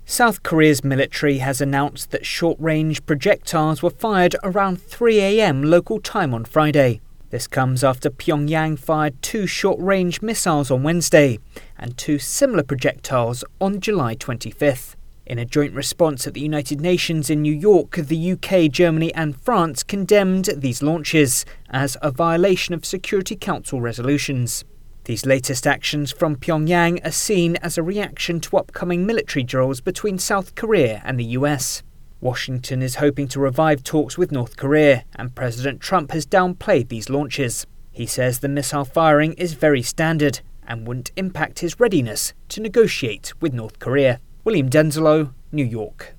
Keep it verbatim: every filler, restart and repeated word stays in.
South Korea's military has announced that short-range projectiles were fired around three a m local time on Friday. This comes after Pyongyang fired two short-range missiles on Wednesday and two similar projectiles on July twenty-fifth. In a joint response at the United Nations in New York, the U K, Germany and France condemned these launches as a violation of Security Council resolutions. These latest actions from Pyongyang are seen as a reaction to upcoming military drills between South Korea and the U S. Washington is hoping to revive talks with North Korea, and President Trump has downplayed these launches. He says the missile firing is very standard and wouldn't impact his readiness to negotiate with North Korea. William Denzelo, New York.